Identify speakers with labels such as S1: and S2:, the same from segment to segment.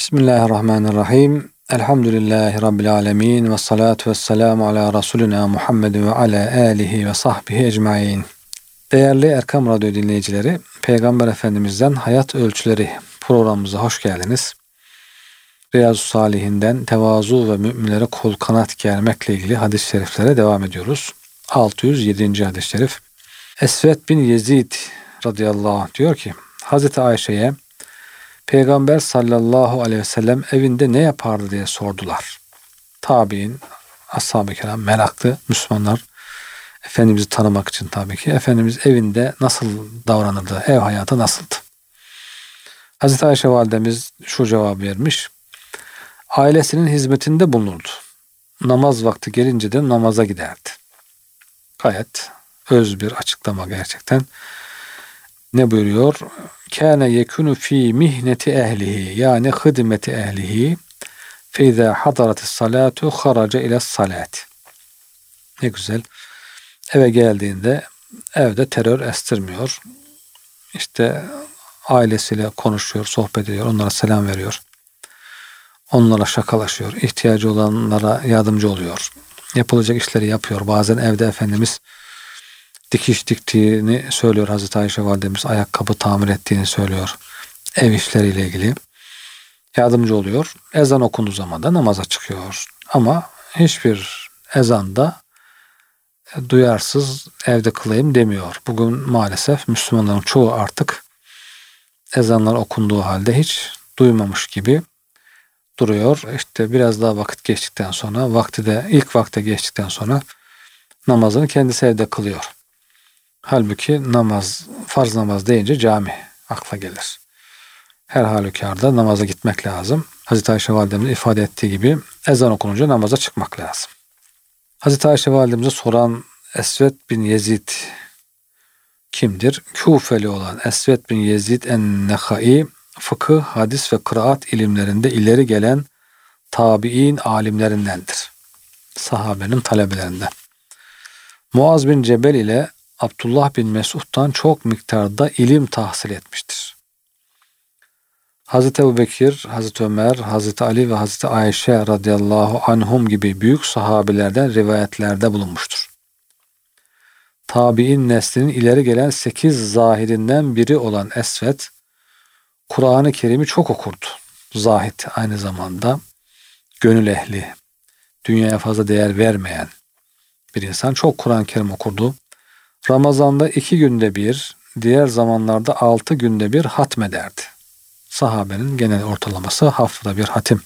S1: Bismillahirrahmanirrahim. Elhamdülillahi Rabbil alemin. Ve salatu ve selamu ala Resulina Muhammed ve ala alihi ve sahbihi ecmain. Değerli Erkam Radyo dinleyicileri, Peygamber Efendimiz'den Hayat Ölçüleri programımıza hoş geldiniz. Riyazu Salihinden tevazu ve müminlere kol kanat germekle ilgili hadis-i şeriflere devam ediyoruz. 607. hadis-i şerif. Esved bin Yezid radıyallahu anh diyor ki, Hazreti Ayşe'ye Peygamber sallallahu aleyhi ve sellem evinde ne yapardı diye sordular. Tabi'in, ashab-ı kiram, meraklı Müslümanlar, Efendimiz'i tanımak için tabii ki. Efendimiz evinde nasıl davranırdı, ev hayatı nasıldı? Hazreti Ayşe validemiz şu cevabı vermiş. Ailesinin hizmetinde bulunurdu. Namaz vakti gelince de namaza giderdi. Gayet öz bir açıklama gerçekten. Ne buyuruyor? Kâne yekunu fî mihneti ehlihi, yani hidmeti ehlihi, fe izâ hadaratis salâtu haraca ile salat. Ne güzel. Eve geldiğinde evde terör estirmiyor. İşte ailesiyle konuşuyor, sohbet ediyor, onlara selam veriyor. Onlara şakalaşıyor, ihtiyacı olanlara yardımcı oluyor. Yapılacak işleri yapıyor. Bazen evde Efendimiz dikiş diktiğini söylüyor Hazreti Ayşe validemiz, ayakkabı tamir ettiğini söylüyor. Ev işleriyle ilgili yardımcı oluyor. Ezan okunduğu zaman da namaza çıkıyor. Ama hiçbir ezanda duyarsız evde kılayım demiyor. Bugün maalesef Müslümanların çoğu artık ezanlar okunduğu halde hiç duymamış gibi duruyor. İşte biraz daha vakit geçtikten sonra, ilk vakte geçtikten sonra namazını kendisi evde kılıyor. Halbuki namaz, farz namaz deyince cami akla gelir. Her halükarda namaza gitmek lazım. Hazreti Ayşe validemizin ifade ettiği gibi ezan okununca namaza çıkmak lazım. Hazreti Ayşe validemize soran Esved bin Yezid kimdir? Kufeli olan Esved bin Yezid en-Nehai, fıkıh, hadis ve kıraat ilimlerinde ileri gelen tabi'in alimlerindendir. Sahabenin talebelerinden. Muaz bin Cebel ile Abdullah bin Mesud'dan çok miktarda ilim tahsil etmiştir. Hazreti Ebubekir, Hazreti Ömer, Hazreti Ali ve Hazreti Ayşe radıyallahu anhum gibi büyük sahabelerden rivayetlerde bulunmuştur. Tabi'in neslinin ileri gelen 8 zahirinden biri olan Esved, Kur'an-ı Kerim'i çok okurdu. Zahid aynı zamanda gönül ehli, dünyaya fazla değer vermeyen bir insan. Çok Kur'an-ı Kerim okurdu. Ramazan'da 2 günde bir, diğer zamanlarda 6 günde bir hatmederdi. Sahabenin genel ortalaması haftada bir hatim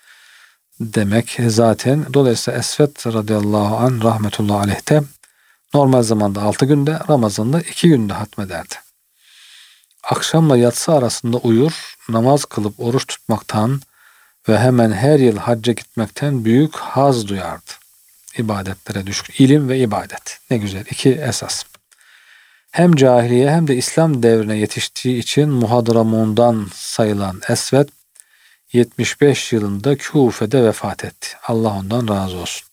S1: demek zaten. Dolayısıyla Esved radıyallahu anh rahmetullahi aleyh'te normal zamanda 6 günde, Ramazan'da 2 günde hatmederdi. Akşamla yatsı arasında uyur, namaz kılıp oruç tutmaktan ve hemen her yıl hacca gitmekten büyük haz duyardı. İbadetlere düşkün. İlim ve ibadet. Ne güzel. 2 esas. Hem cahiliye hem de İslam devrine yetiştiği için Muhadramun'dan sayılan Esved 75 yılında Küfe'de vefat etti. Allah ondan razı olsun.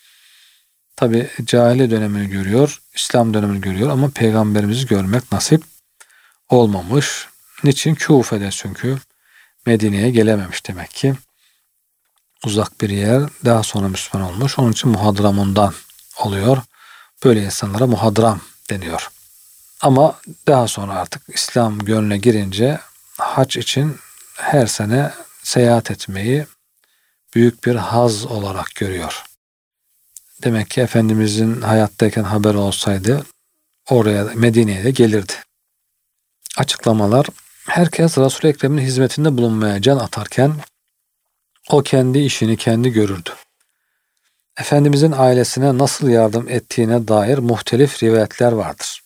S1: Tabi cahiliye dönemini görüyor, İslam dönemini görüyor ama Peygamberimizi görmek nasip olmamış. Niçin? Küfe'de, çünkü Medine'ye gelememiş demek ki. Uzak bir yer, daha sonra Müslüman olmuş. Onun için Muhadramun'dan oluyor. Böyle insanlara muhadram deniyor. Ama daha sonra artık İslam gönlüne girince hac için her sene seyahat etmeyi büyük bir haz olarak görüyor. Demek ki Efendimizin hayattayken haber olsaydı oraya, Medine'ye de gelirdi. Açıklamalar: herkes Resul-i Ekrem'in hizmetinde bulunmaya can atarken o kendi işini kendi görürdü. Efendimizin ailesine nasıl yardım ettiğine dair muhtelif rivayetler vardır.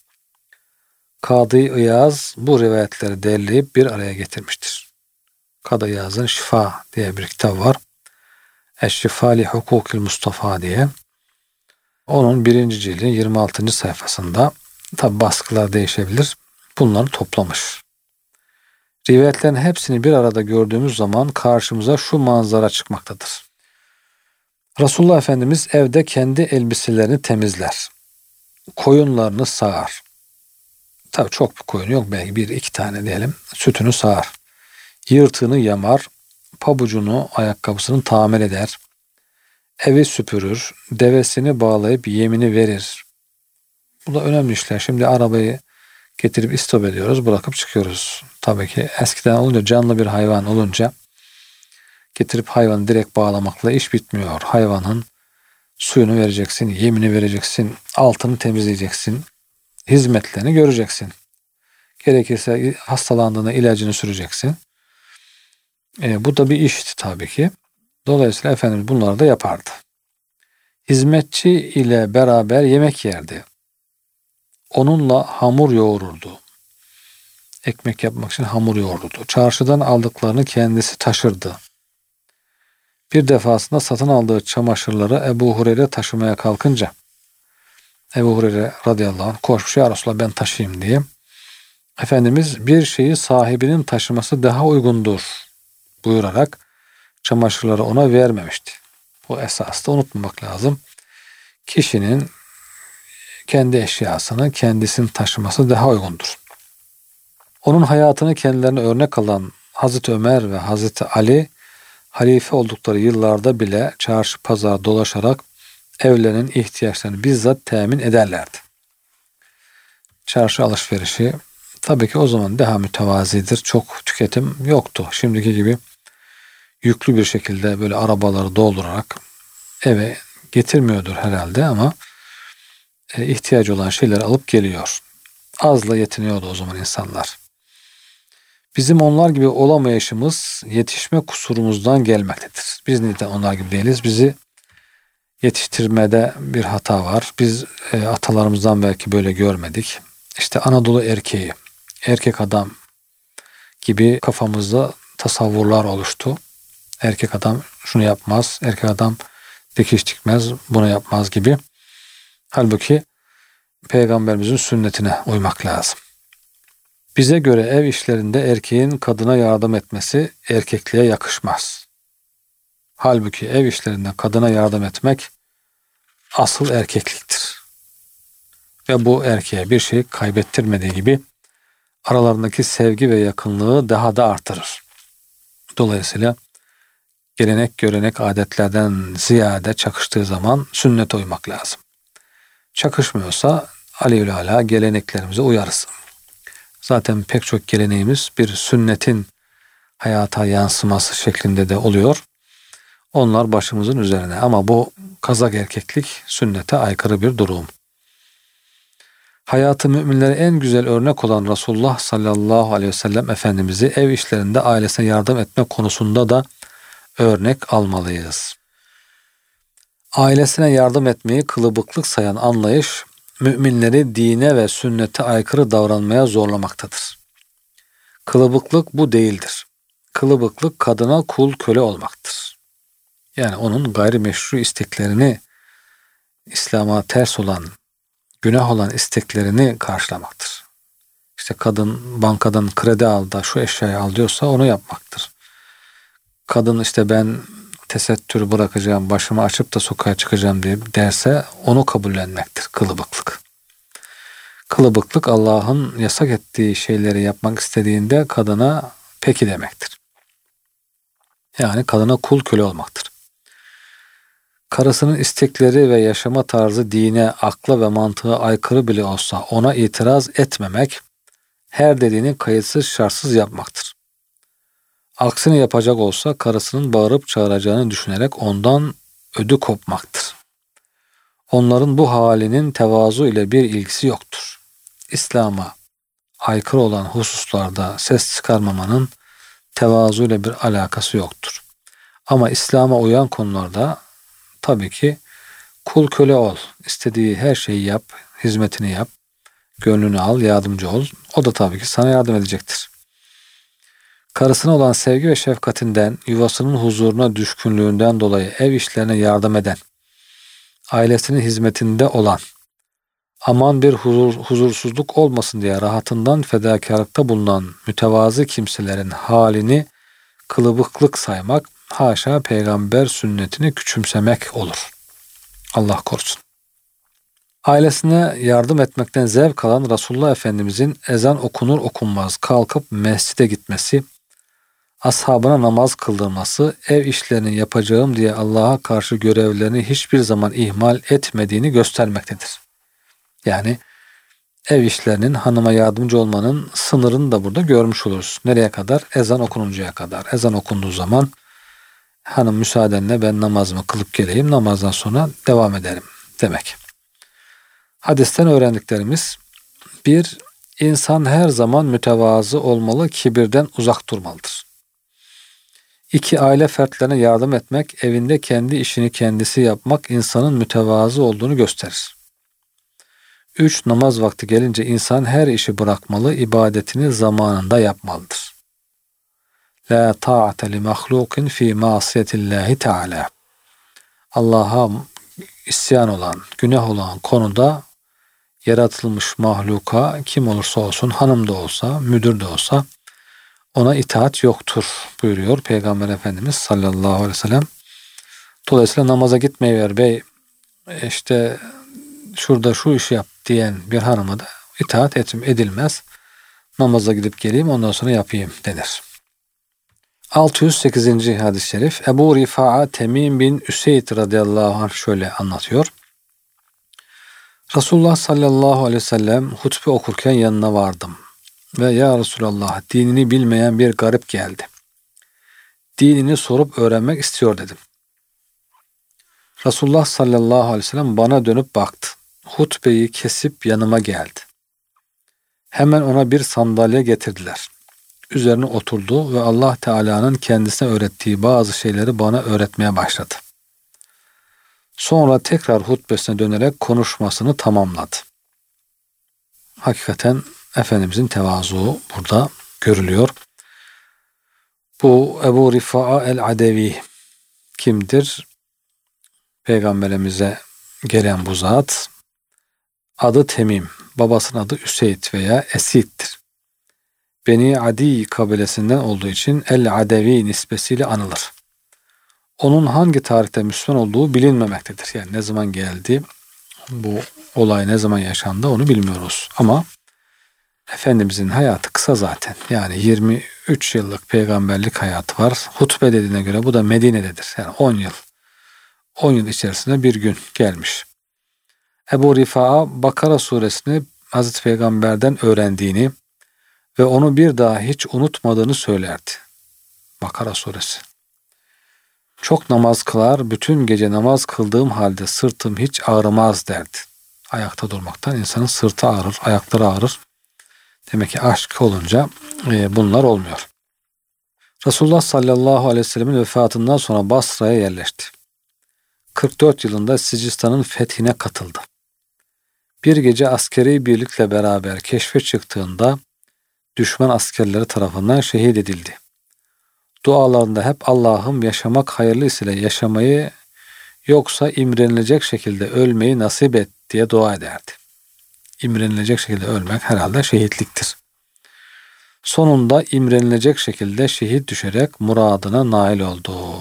S1: Kadı İyaz bu rivayetleri derleyip bir araya getirmiştir. Kadı İyaz'ın Şifa diye bir kitap var. Eşşifa li hukukil Mustafa diye. Onun 1. cildi 26. sayfasında, tabi baskılar değişebilir, bunları toplamış. Rivayetlerin hepsini bir arada gördüğümüz zaman karşımıza şu manzara çıkmaktadır. Resulullah Efendimiz evde kendi elbiselerini temizler. Koyunlarını sağar. Tabii çok bir koyun yok, belki 1-2 tane diyelim. Sütünü sağar. Yırtığını yamar. pabucunu, ayakkabısını tamir eder. Evi süpürür. Devesini bağlayıp yemini verir. Bu da önemli işler. Şimdi arabayı getirip istop ediyoruz, bırakıp çıkıyoruz. Tabii ki eskiden olunca, canlı bir hayvan olunca getirip hayvanı direkt bağlamakla iş bitmiyor. Hayvanın suyunu vereceksin, yemini vereceksin, altını temizleyeceksin, hizmetlerini göreceksin. Gerekirse hastalandığında ilacını süreceksin. Bu da bir işti tabii ki. Dolayısıyla Efendimiz bunları da yapardı. Hizmetçi ile beraber yemek yerdi. Onunla hamur yoğururdu. Ekmek yapmak için hamur yoğururdu. Çarşıdan aldıklarını kendisi taşırdı. Bir defasında satın aldığı çamaşırları Ebu Hureyre taşımaya kalkınca Ebu Hureyre radıyallahu anh koşmuş, ya Resulallah ben taşıyayım diye. Efendimiz bir şeyi sahibinin taşıması daha uygundur buyurarak çamaşırları ona vermemişti. Bu esasda unutmamak lazım. Kişinin kendi eşyasını kendisinin taşıması daha uygundur. Onun hayatını kendilerine örnek alan Hazreti Ömer ve Hazreti Ali halife oldukları yıllarda bile çarşı pazar dolaşarak evlerinin ihtiyaçlarını bizzat temin ederlerdi. Çarşı alışverişi tabii ki o zaman daha mütevazidir. Çok tüketim yoktu. Şimdiki gibi yüklü bir şekilde böyle arabaları doldurarak eve getirmiyordur herhalde ama ihtiyacı olan şeyleri alıp geliyor. Azla yetiniyordu o zaman insanlar. Bizim onlar gibi olamayışımız yetişme kusurumuzdan gelmektedir. Biz neden onlar gibi değiliz? Bizi yetiştirmede bir hata var. Biz atalarımızdan belki böyle görmedik. İşte Anadolu erkeği, erkek adam gibi kafamızda tasavvurlar oluştu. Erkek adam şunu yapmaz, erkek adam dikiş dikmez, bunu yapmaz gibi. Halbuki Peygamberimizin sünnetine uymak lazım. Bize göre ev işlerinde erkeğin kadına yardım etmesi erkekliğe yakışmaz. Halbuki ev işlerinde kadına yardım etmek asıl erkekliktir. Ve bu erkeğe bir şey kaybettirmediği gibi aralarındaki sevgi ve yakınlığı daha da artırır. Dolayısıyla gelenek, görenek, adetlerden ziyade çakıştığı zaman sünnete uymak lazım. Çakışmıyorsa aleyhülâlâ geleneklerimize uyarız. Zaten pek çok geleneğimiz bir sünnetin hayata yansıması şeklinde de oluyor. Onlar başımızın üzerine ama bu kazak erkeklik sünnete aykırı bir durum. Hayatı müminlere en güzel örnek olan Resulullah sallallahu aleyhi ve sellem Efendimiz'i ev işlerinde ailesine yardım etme konusunda da örnek almalıyız. Ailesine yardım etmeyi kılıbıklık sayan anlayış, müminleri dine ve sünnete aykırı davranmaya zorlamaktadır. Kılıbıklık bu değildir. Kılıbıklık kadına kul köle olmaktır. Yani onun gayrimeşru isteklerini, İslam'a ters olan, günah olan isteklerini karşılamaktır. İşte kadın bankadan kredi al da şu eşyayı al diyorsa onu yapmaktır. Kadın işte ben tesettürü bırakacağım, başımı açıp da sokağa çıkacağım diye derse onu kabullenmektir kılıbıklık. Kılıbıklık Allah'ın yasak ettiği şeyleri yapmak istediğinde kadına peki demektir. Yani kadına kul köle olmaktır. Karısının istekleri ve yaşama tarzı dine, akla ve mantığa aykırı bile olsa ona itiraz etmemek, her dediğini kayıtsız şartsız yapmaktır. Aksini yapacak olsa karısının bağırıp çağıracağını düşünerek ondan ödü kopmaktır. Onların bu halinin tevazu ile bir ilgisi yoktur. İslam'a aykırı olan hususlarda ses çıkarmamanın tevazu ile bir alakası yoktur. Ama İslam'a uyan konularda tabii ki kul köle ol, istediği her şeyi yap, hizmetini yap, gönlünü al, yardımcı ol. O da tabii ki sana yardım edecektir. Karısına olan sevgi ve şefkatinden, yuvasının huzuruna düşkünlüğünden dolayı ev işlerine yardım eden, ailesinin hizmetinde olan, aman bir huzursuzluk olmasın diye rahatından fedakarlıkta bulunan mütevazı kimselerin halini kılıbıklık saymak, haşa peygamber sünnetini küçümsemek olur. Allah korusun. Ailesine yardım etmekten zevk alan Resulullah Efendimizin ezan okunur okunmaz kalkıp mescide gitmesi, ashabına namaz kıldırması, ev işlerini yapacağım diye Allah'a karşı görevlerini hiçbir zaman ihmal etmediğini göstermektedir. Yani ev işlerinin, hanıma yardımcı olmanın sınırını da burada görmüş oluruz. Nereye kadar? Ezan okununcaya kadar. Ezan okunduğu zaman hanım müsaadenle ben namazımı kılıp geleyim, namazdan sonra devam ederim demek. Hadisten öğrendiklerimiz: 1. İnsan her zaman mütevazı olmalı, kibirden uzak durmalıdır. 2. Aile fertlerine yardım etmek, evinde kendi işini kendisi yapmak insanın mütevazı olduğunu gösterir. 3. Namaz vakti gelince insan her işi bırakmalı, ibadetini zamanında yapmalıdır. La ta'ate li mahlukin fi masiyetillahi teala. Allah'a isyan olan, günah olan konuda yaratılmış mahluka kim olursa olsun, hanım da olsa, müdür de olsa ona itaat yoktur buyuruyor Peygamber Efendimiz sallallahu aleyhi ve sellem. Dolayısıyla namaza gitmeyiver bey, işte şurada şu işi yap diyen bir hanıma da itaat edilmez. Namaza gidip geleyim ondan sonra yapayım denir. 608. hadis-i şerif, Ebu Rifa'a Temim bin Üseyd radıyallahu anh şöyle anlatıyor. Resulullah sallallahu aleyhi ve sellem hutbe okurken yanına vardım ve ya Resulallah, dinini bilmeyen bir garip geldi. Dinini sorup öğrenmek istiyor dedim. Resulullah sallallahu aleyhi ve sellem bana dönüp baktı. Hutbeyi kesip yanıma geldi. Hemen ona bir sandalye getirdiler. Üzerine oturdu ve Allah Teala'nın kendisine öğrettiği bazı şeyleri bana öğretmeye başladı. Sonra tekrar hutbesine dönerek konuşmasını tamamladı. Hakikaten Efendimizin tevazu burada görülüyor. Bu Ebu Rifa'a el-Adevi kimdir? Peygamberimize gelen bu zat, adı Temim, babasının adı Üseyd veya Esid'dir. Beni Adi kabilesinden olduğu için El-Adevi nispesiyle anılır. Onun hangi tarihte Müslüman olduğu bilinmemektedir. Yani ne zaman geldi, bu olay ne zaman yaşandı onu bilmiyoruz. Ama Efendimizin hayatı kısa zaten. Yani 23 yıllık peygamberlik hayatı var. Hutbe dediğine göre bu da Medine'dedir. Yani 10 yıl. 10 yıl içerisinde bir gün gelmiş. Ebu Rifa'a Bakara suresini Hazreti Peygamber'den öğrendiğini ve onu bir daha hiç unutmadığını söylerdi. Bakara suresi. Çok namaz kılar, bütün gece namaz kıldığım halde sırtım hiç ağrımaz derdi. Ayakta durmaktan insanın sırtı ağrır, ayakları ağrır. Demek ki aşk olunca bunlar olmuyor. Resulullah sallallahu aleyhi ve sellemin vefatından sonra Basra'ya yerleşti. 44 yılında Sicistan'ın fethine katıldı. Bir gece askeri birlikle beraber keşfe çıktığında düşman askerleri tarafından şehit edildi. Dualarında hep Allah'ım yaşamak hayırlısıyla yaşamayı, yoksa imrenilecek şekilde ölmeyi nasip et diye dua ederdi. İmrenilecek şekilde ölmek herhalde şehitliktir. Sonunda imrenilecek şekilde şehit düşerek muradına nail oldu.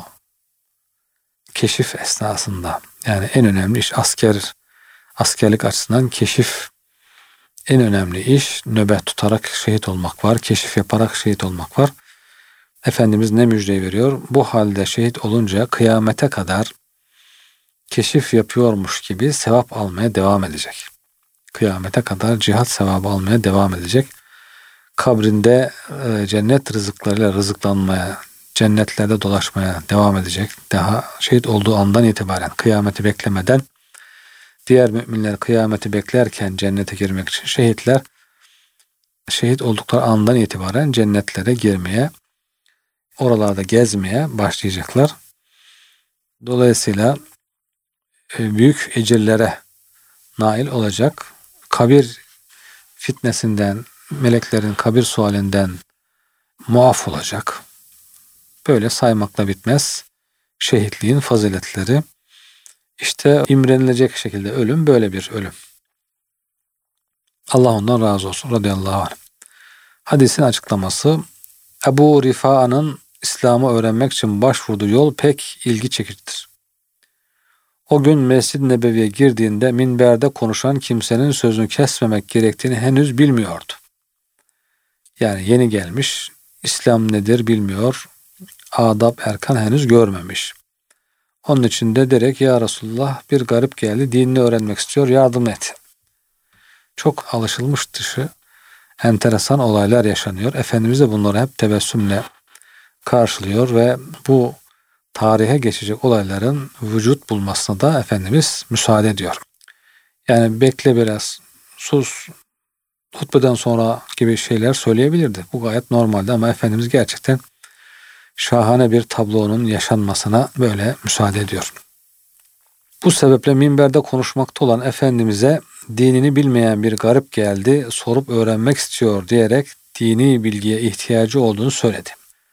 S1: Keşif esnasında, yani en önemli iş askerlik açısından keşif en önemli iş. Nöbet tutarak şehit olmak var, keşif yaparak şehit olmak var. Efendimiz ne müjde veriyor? Bu halde şehit olunca kıyamete kadar keşif yapıyormuş gibi sevap almaya devam edecek. Kıyamete kadar cihat sevabı almaya devam edecek. Kabrinde cennet rızıklarıyla rızıklanmaya, cennetlerde dolaşmaya devam edecek. Daha şehit olduğu andan itibaren, kıyameti beklemeden, diğer müminler kıyameti beklerken cennete girmek için şehitler şehit oldukları andan itibaren cennetlere girmeye, oralarda gezmeye başlayacaklar. Dolayısıyla büyük ecirlere nail olacak. Kabir fitnesinden, meleklerin kabir sualinden muaf olacak. Böyle saymakla bitmez şehitliğin faziletleri. İşte imrenilecek şekilde ölüm böyle bir ölüm. Allah ondan razı olsun radıyallahu anh. Hadisin açıklaması, Ebu Rifa'nın İslam'ı öğrenmek için başvurduğu yol pek ilgi çekicidir. O gün Mescid-i Nebevi'ye girdiğinde minberde konuşan kimsenin sözünü kesmemek gerektiğini henüz bilmiyordu. Yani yeni gelmiş, İslam nedir bilmiyor. Adab erkan henüz görmemiş. Onun için de direkt ya Resulullah bir garip geldi, dinini öğrenmek istiyor, yardım et. Çok alışılmış dışı enteresan olaylar yaşanıyor. Efendimiz de bunları hep tebessümle karşılıyor ve bu tarihe geçecek olayların vücut bulmasına da Efendimiz müsaade ediyor. Yani bekle biraz, sus, hutbeden sonra gibi şeyler söyleyebilirdi. Bu gayet normaldi ama Efendimiz gerçekten şahane bir tablonun yaşanmasına böyle müsaade ediyor. Bu sebeple minberde konuşmakta olan Efendimiz'e dinini bilmeyen bir garip geldi, sorup öğrenmek istiyor diyerek dini bilgiye ihtiyacı olduğunu söyledi.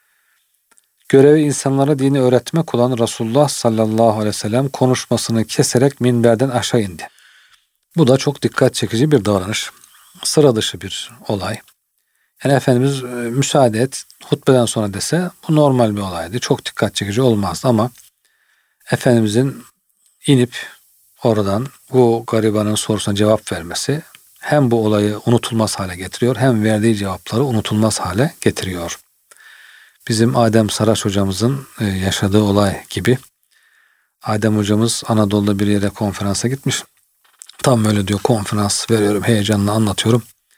S1: Görevi insanlara dini öğretmek olan Resulullah sallallahu aleyhi ve sellem konuşmasını keserek minberden aşağı indi. Bu da çok dikkat çekici bir davranış. Sıra dışı bir olay. Yani Efendimiz müsaade et, hutbeden sonra dese bu normal bir olaydı. Çok dikkat çekici olmazdı ama Efendimizin inip oradan bu garibanın sorusuna cevap vermesi hem bu olayı unutulmaz hale getiriyor hem verdiği cevapları unutulmaz hale getiriyor. Bizim Adem Saraç hocamızın yaşadığı olay gibi. Adem hocamız Anadolu'da bir yere konferansa gitmiş. Tam böyle diyor, konferans veriyorum, heyecanla anlatıyorum.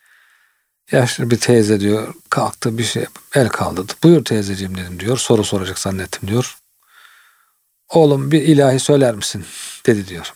S1: Yaşlı bir teyze diyor kalktı, bir şey el kaldırdı. Buyur teyzeciğim dedim diyor. Soru soracak zannettim diyor. Oğlum bir ilahi söyler misin dedi diyor.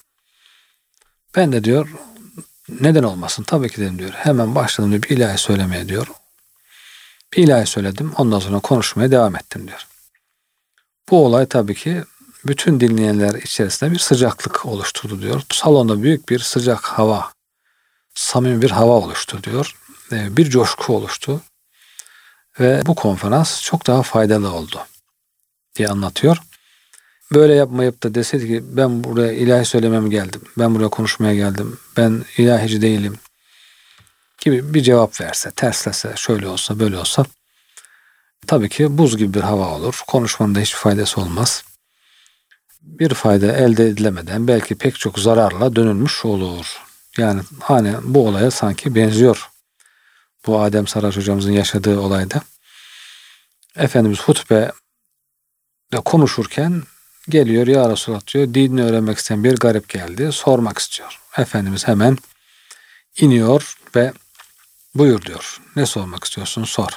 S1: Ben de diyor neden olmasın tabii ki dedim diyor. Hemen başladım diyor bir ilahi söylemeye diyor. Bir ilahi söyledim, ondan sonra konuşmaya devam ettim diyor. Bu olay tabii ki bütün dinleyenler içerisinde bir sıcaklık oluşturdu diyor. Salonda büyük bir sıcak hava, samimi bir hava oluştu diyor. Bir coşku oluştu ve bu konferans çok daha faydalı oldu diye anlatıyor. Böyle yapmayıp da deseydi ki ben buraya ilahi söylemem geldim, ben buraya konuşmaya geldim, ben ilahici değilim gibi bir cevap verse, terslese, şöyle olsa böyle olsa tabii ki buz gibi bir hava olur. Konuşmanın da hiçbir faydası olmaz. Bir fayda elde edilemeden belki pek çok zararla dönülmüş olur. Yani hani bu olaya sanki benziyor. Bu Adem Saraç hocamızın yaşadığı olayda. Efendimiz hutbe konuşurken geliyor ya Resulallah diyor. Dinini öğrenmek isteyen bir garip geldi. Sormak istiyor. Efendimiz hemen iniyor ve buyur diyor. Ne sormak istiyorsun sor.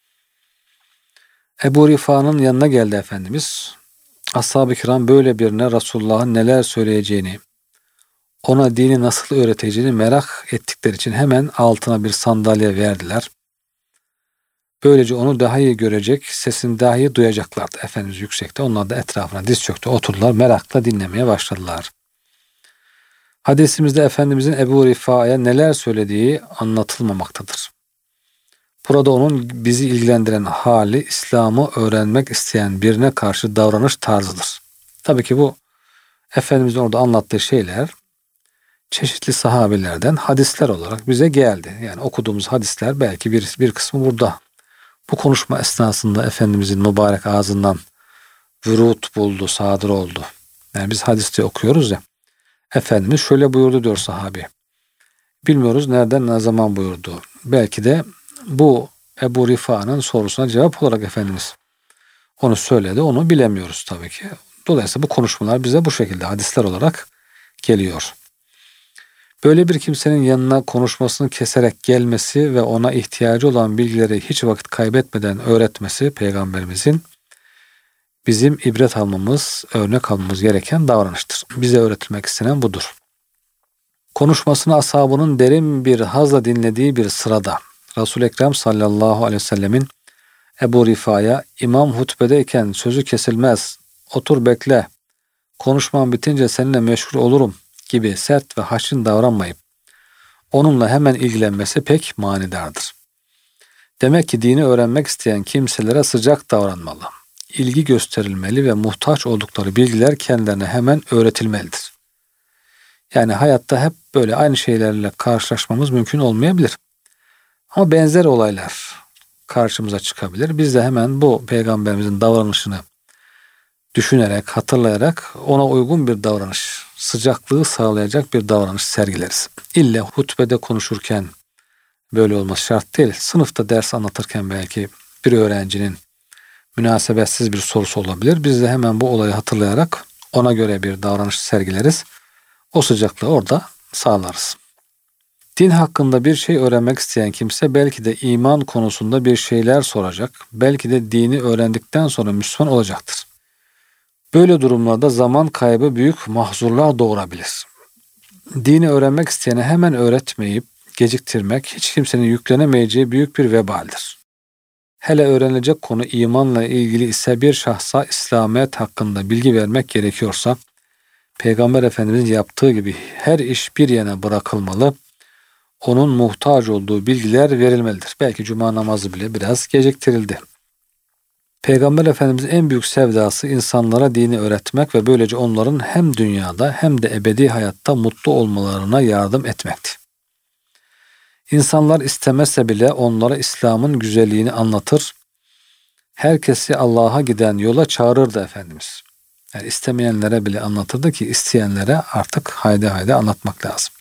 S1: Ebu Rifa'nın yanına geldi Efendimiz. Ashab-ı kiram böyle birine Resulullah'ın neler söyleyeceğini, ona dini nasıl öğreteceğini merak ettikleri için hemen altına bir sandalye verdiler. Böylece onu daha iyi görecek, sesini daha iyi duyacaklardı. Efendimiz yüksekte, onlar da etrafına diz çöktü, oturdular, merakla dinlemeye başladılar. Hadisimizde Efendimizin Ebu Rifa'ya neler söylediği anlatılmamaktadır. Burada onun bizi ilgilendiren hali İslam'ı öğrenmek isteyen birine karşı davranış tarzıdır. Tabii ki bu Efendimizin orada anlattığı şeyler çeşitli sahabelerden hadisler olarak bize geldi. Yani okuduğumuz hadisler belki bir kısmı burada. Bu konuşma esnasında Efendimizin mübarek ağzından vürut buldu, sadır oldu. Yani biz hadiste okuyoruz ya. Efendimiz şöyle buyurdu diyor sahabi. Bilmiyoruz nereden ne zaman buyurdu. Belki de bu Ebu Rifa'nın sorusuna cevap olarak Efendimiz onu söyledi. Onu bilemiyoruz tabii ki. Dolayısıyla bu konuşmalar bize bu şekilde hadisler olarak geliyor. Böyle bir kimsenin yanına konuşmasını keserek gelmesi ve ona ihtiyacı olan bilgileri hiç vakit kaybetmeden öğretmesi Peygamberimizin bizim ibret almamız, örnek almamız gereken davranıştır. Bize öğretilmek istenen budur. Konuşmasını ashabının derin bir hazla dinlediği bir sırada Resul-i Ekrem sallallahu aleyhi ve sellemin Ebu Rifa'ya imam hutbedeyken sözü kesilmez, otur bekle, konuşmam bitince seninle meşgul olurum gibi sert ve haşin davranmayıp onunla hemen ilgilenmesi pek manidardır. Demek ki dini öğrenmek isteyen kimselere sıcak davranmalı, ilgi gösterilmeli ve muhtaç oldukları bilgiler kendilerine hemen öğretilmelidir. Yani hayatta hep böyle aynı şeylerle karşılaşmamız mümkün olmayabilir. Ama benzer olaylar karşımıza çıkabilir. Biz de hemen bu Peygamberimizin davranışını düşünerek, hatırlayarak ona uygun bir davranış, sıcaklığı sağlayacak bir davranış sergileriz. İlle hutbede konuşurken böyle olması şart değil. Sınıfta ders anlatırken belki bir öğrencinin münasebetsiz bir sorusu olabilir. Biz de hemen bu olayı hatırlayarak ona göre bir davranış sergileriz. O sıcaklığı orada sağlarız. Din hakkında bir şey öğrenmek isteyen kimse belki de iman konusunda bir şeyler soracak. Belki de dini öğrendikten sonra Müslüman olacaktır. Böyle durumlarda zaman kaybı büyük mahzurlar doğurabilir. Dini öğrenmek isteyene hemen öğretmeyip geciktirmek hiç kimsenin yüklenemeyeceği büyük bir vebaldir. Hele öğrenilecek konu imanla ilgili ise bir şahsa İslamiyet hakkında bilgi vermek gerekiyorsa, Peygamber Efendimizin yaptığı gibi her iş bir yana bırakılmalı, onun muhtaç olduğu bilgiler verilmelidir. Belki cuma namazı bile biraz geciktirildi. Peygamber Efendimizin en büyük sevdası insanlara dini öğretmek ve böylece onların hem dünyada hem de ebedi hayatta mutlu olmalarına yardım etmekti. İnsanlar istemese bile onlara İslam'ın güzelliğini anlatır, herkesi Allah'a giden yola çağırırdı Efendimiz. Yani istemeyenlere bile anlatırdı ki isteyenlere artık haydi haydi anlatmak lazım.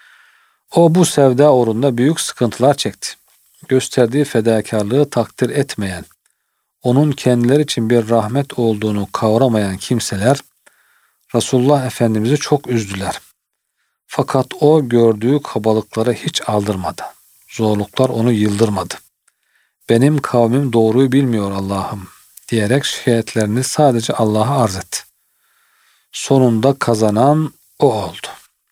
S1: O bu sevda uğrunda büyük sıkıntılar çekti. Gösterdiği fedakarlığı takdir etmeyen, onun kendileri için bir rahmet olduğunu kavramayan kimseler Resulullah Efendimiz'i çok üzdüler. Fakat o gördüğü kabalıklara hiç aldırmadı. Zorluklar onu yıldırmadı. Benim kavmim doğruyu bilmiyor Allah'ım diyerek şikayetlerini sadece Allah'a arz etti. Sonunda kazanan o oldu.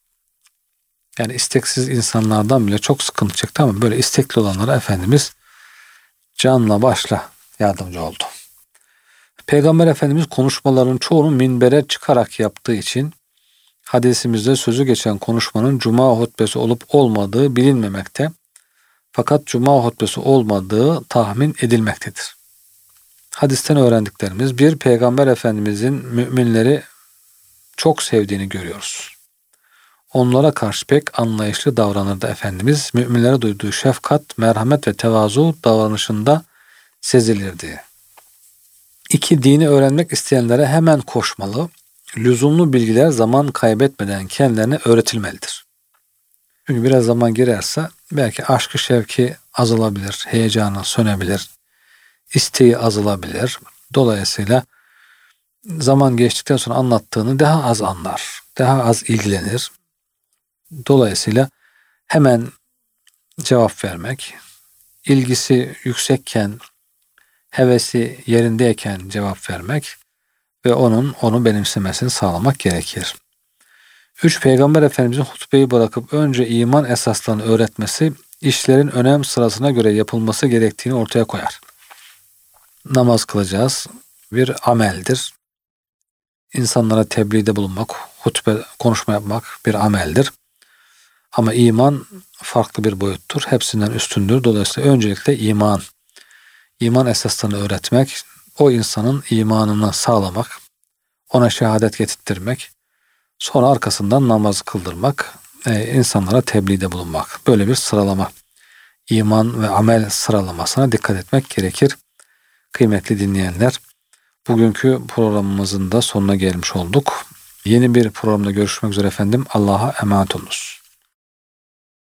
S1: Yani isteksiz insanlardan bile çok sıkıntı çekti ama böyle istekli olanlara Efendimiz canla başla yardımcı oldu. Peygamber Efendimiz konuşmaların çoğunu minbere çıkarak yaptığı için hadisimizde sözü geçen konuşmanın cuma hutbesi olup olmadığı bilinmemekte. Fakat cuma hutbesi olmadığı tahmin edilmektedir. Hadisten öğrendiklerimiz: bir, Peygamber Efendimizin müminleri çok sevdiğini görüyoruz. Onlara karşı pek anlayışlı davranırdı Efendimiz. Müminlere duyduğu şefkat, merhamet ve tevazu davranışında sezilirdi. 2. Dini öğrenmek isteyenlere hemen koşmalı, lüzumlu bilgiler zaman kaybetmeden kendilerine öğretilmelidir. Çünkü biraz zaman girerse belki aşkı şevki azalabilir, heyecanı sönebilir, isteği azalabilir. Dolayısıyla zaman geçtikten sonra anlattığını daha az anlar, daha az ilgilenir. Dolayısıyla hemen cevap vermek, ilgisi yüksekken, hevesi yerindeyken cevap vermek ve onu benimsemesini sağlamak gerekir. 3. Peygamber Efendimizin hutbeyi bırakıp önce iman esaslarını öğretmesi, işlerin önem sırasına göre yapılması gerektiğini ortaya koyar. Namaz kılacağız, bir ameldir. İnsanlara tebliğde bulunmak, hutbe, konuşma yapmak bir ameldir. Ama iman farklı bir boyuttur. Hepsinden üstündür. Dolayısıyla öncelikle iman esaslarını öğretmek, o insanın imanını sağlamak, ona şehadet getirttirmek, sonra arkasından namaz kıldırmak, insanlara tebliğde bulunmak. Böyle bir sıralama, iman ve amel sıralamasına dikkat etmek gerekir. Kıymetli dinleyenler, bugünkü programımızın da sonuna gelmiş olduk. Yeni bir programda görüşmek üzere efendim. Allah'a emanet olunuz.